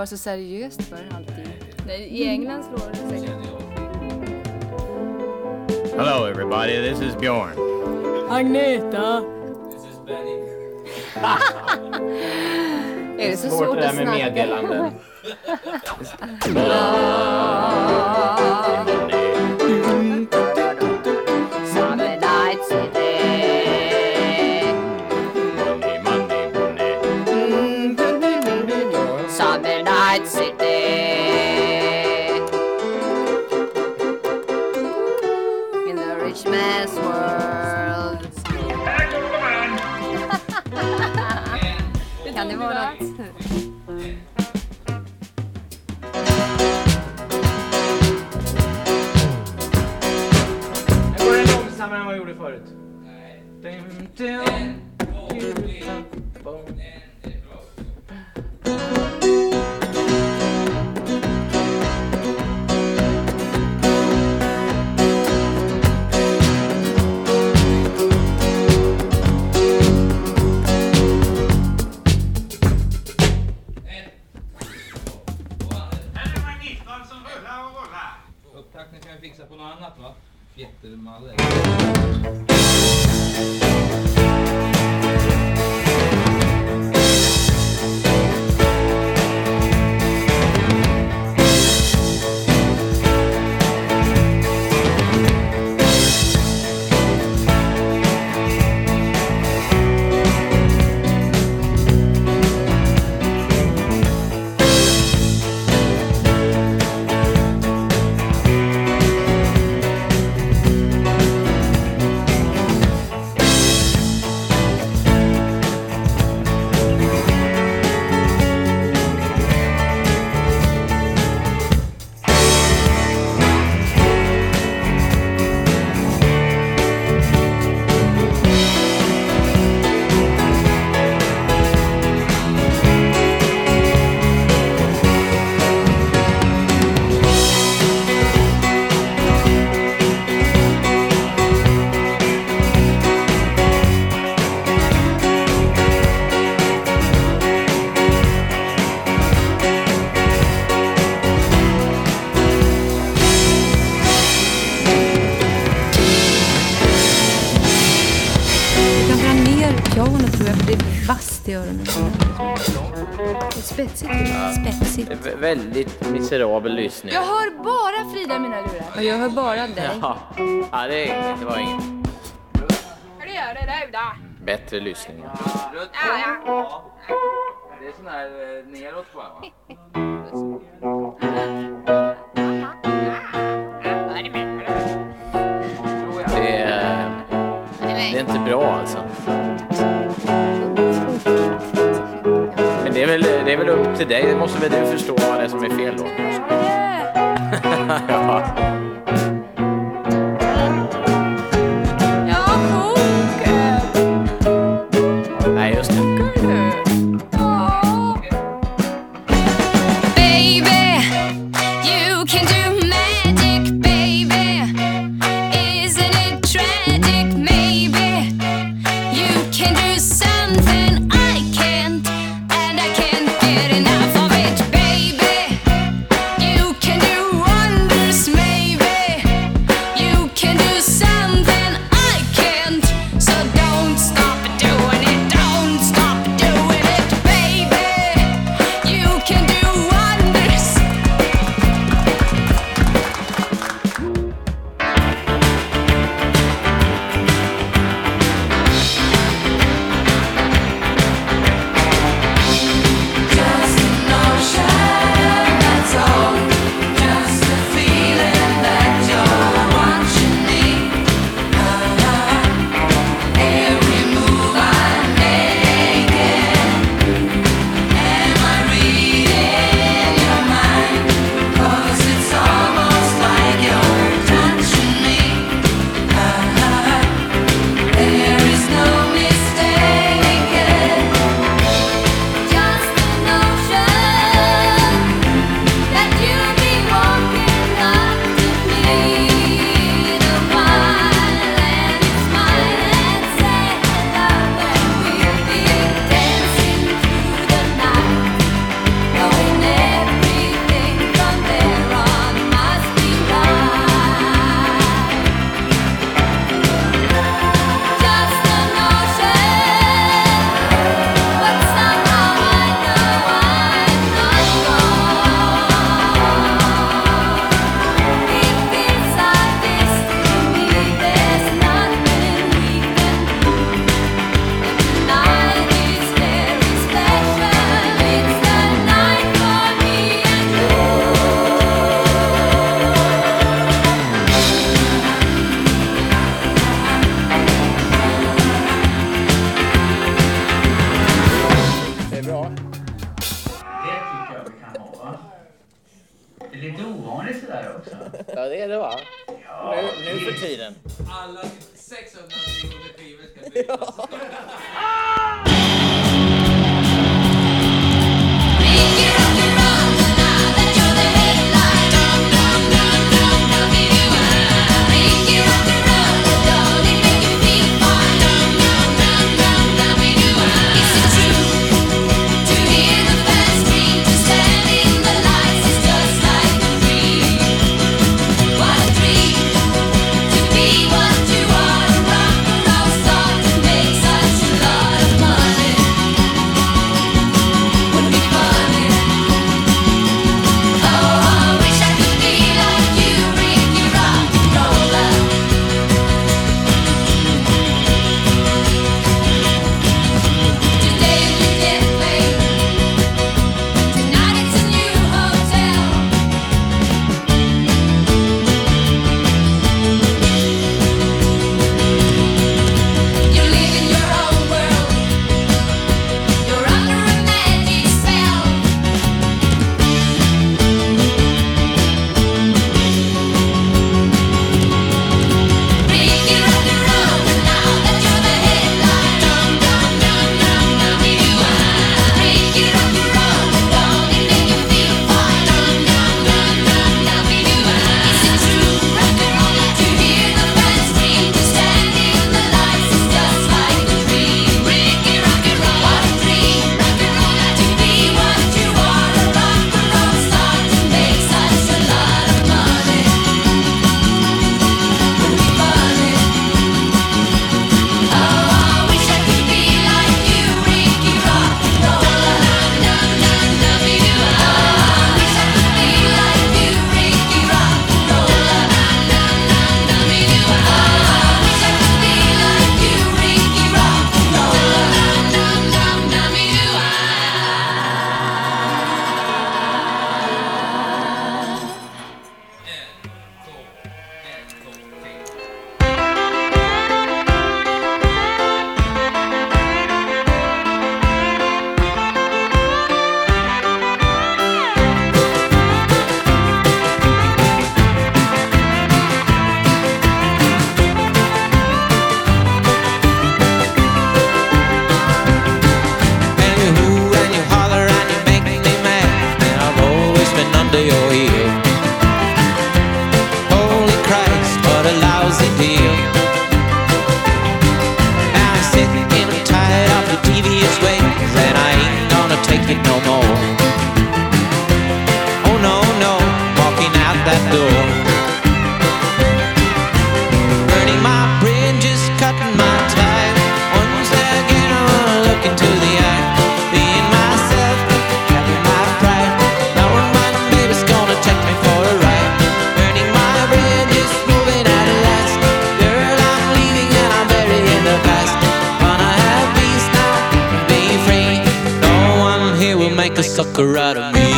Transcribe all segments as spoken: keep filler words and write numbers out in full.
vara så seriöst för alltid. Nej, i England slår det säkert. Hello everybody, this is Bjorn. Agneta. This is Benny. Är det så Svårt svårt det där att med snacka? meddelanden. Summer night city. Money, money, money. Summer night city. In the rich man's world. Kan det vara något? Jag går det långsammare än vad jag gjorde förut. Nej. Dum, dum. En, två, tre. Boom. En, det är bra. Upptackning kan vi fixa på något annat, va? Jättemalle. i öronen. Det är spetsigt. Ja. Spetsigt. Det är väldigt miserabel lyssning. Jag hör bara Frida i mina lurar. Och jag hör bara dig. Ja, ja det, är inget, det var inget. Hur gör det där då? Bättre lyssning. Ja, ja. Det är sån här eh, neråt på, va? Det är, det är inte bra alltså. Men det är väl, det är väl upp till dig. Det måste väl du förstå vad det är som är fel då. Ja. Nej, just det. Maybe det är det va? Nu, nu för tiden. Alla sexhundra miljoner skivor ska bytas. make a sucker out of me.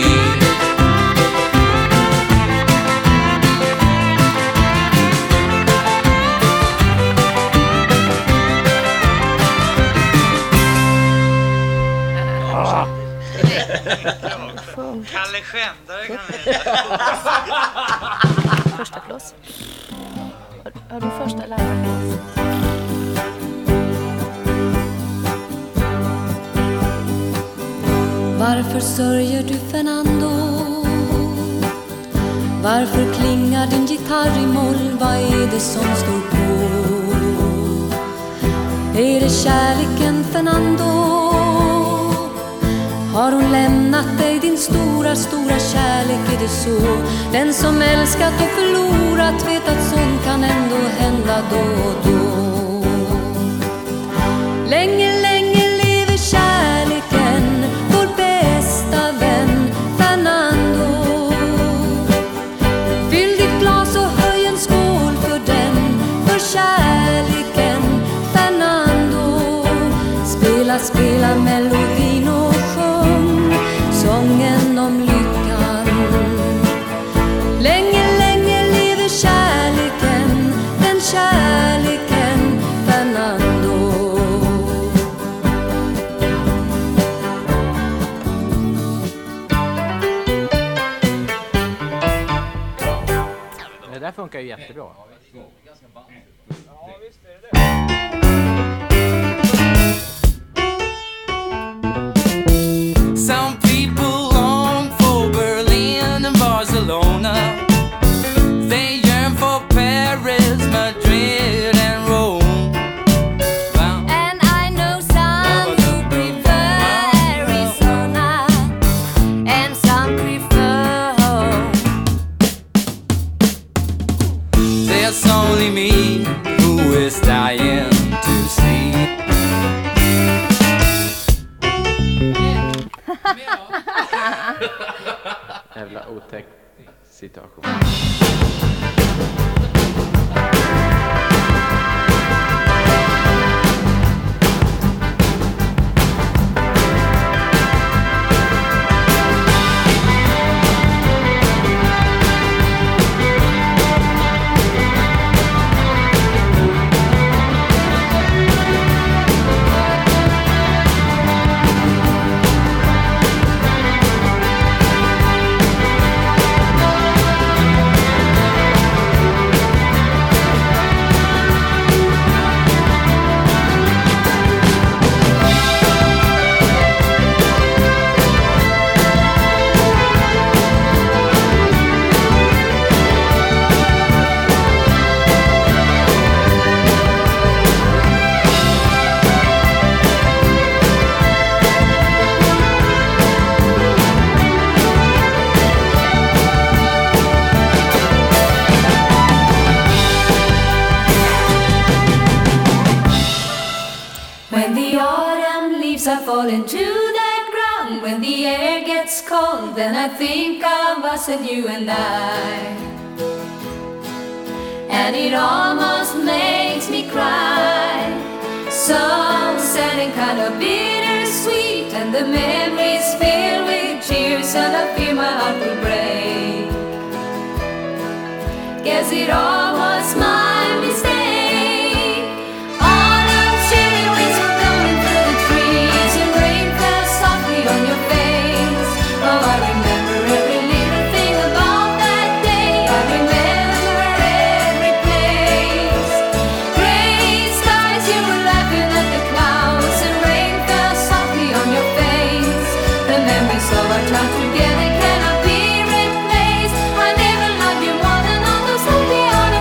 Kalle Skändare kan vi. Första plats. Har, har du första eller andra plats? Varför sörjer du Fernando? Varför klingar din gitarr i moll? Vad är det som står på? Är det kärleken Fernando? Har hon lämnat dig din stora, stora kärlek, är det så? Den som älskat och förlorat vet att sånt kan ändå hända då och då. Länge, länge lever kärleken, vår bästa vän Fernando. Fyll ditt glas och höj en skål för den, för kärleken Fernando. Spela, spela melodin och sången om lyckan. Länge, länge lever kärleken, den kärleken Fernando. funkar ju jättebra. Some people long for Berlin and Barcelona. They yearn for Paris, Madrid and Rome. Wow. And I know some who prefer Arizona, and some prefer home. There's only me who is dying to see. Jävla otäck situation. When the autumn leaves are falling to the ground, when the air gets cold, then I think of us and you and I. And it almost makes me cry, so sad and kind of bittersweet, and the memories filled with tears, and I fear my heart will break. Guess it all was my mistake. On your face, oh, I remember every little thing about that day. I remember every place. Gray skies, you were laughing at the clouds, and rain fell softly on your face. The memories of our time together cannot be replaced. I never loved you more than all those happy autumn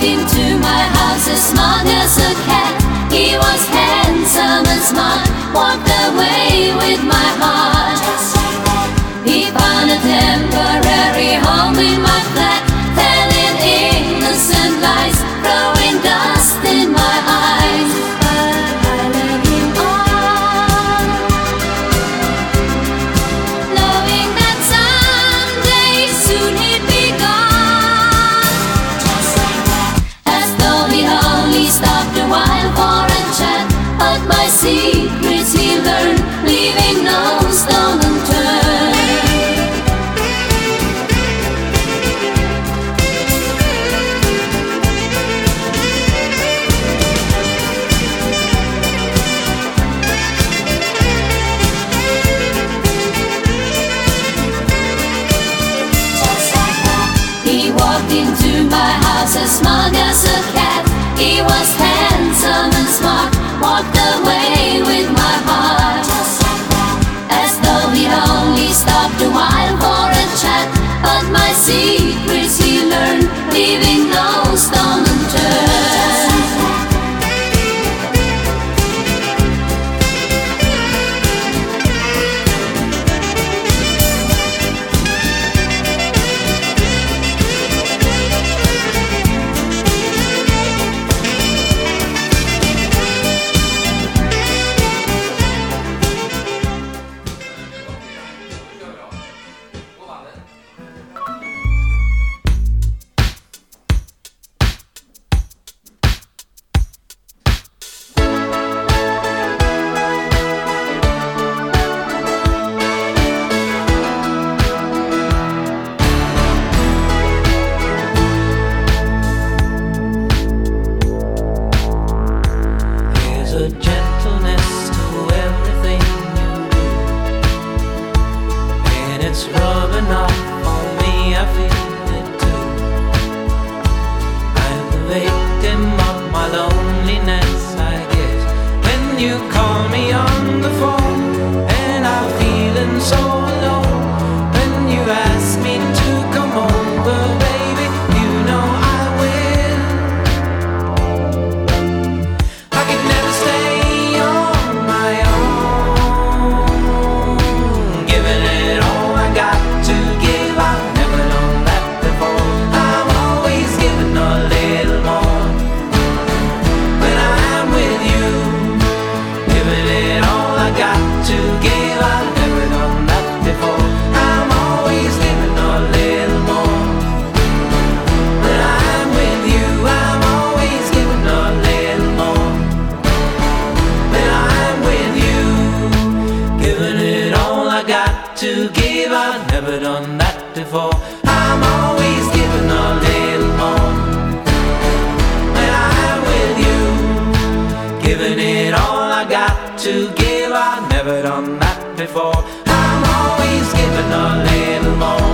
walked into my house as smart as a cat. He was handsome and smart, walked away with my heart. He found a temporary home in my flat, telling innocent lies, throwing dust in my eyes. But I led him on, knowing that someday soon he'd be gone. As though he only stopped a while for a chat, but my secrets he learned, leaving no stone unturned. He walked into my house as smug as a cat. He was handsome and smart, walked away with my heart. As though he only stopped a while for a chat, but my secrets he learned, leaving no stone unturned. There's a gentleness to everything you do, and it's rubbing off on me, I feel it too. I'm the victim of my loneliness, I guess. When you call me on the phone and I'm feeling so alone, when you ask me to come over, baby, you know I will. I could never stay on my own, giving it all I got to give. I've never done that before. I'm always giving a little more when I'm with you, giving it all I got to give. I've never done that before. I'm always giving a little more when I'm with you. I'm always giving a little more when I'm with you, giving it all I got to give. I've never done that before. I'm always giving a little more when I'm with you, giving it all I got to give. I've never done that before. I'm always giving a little more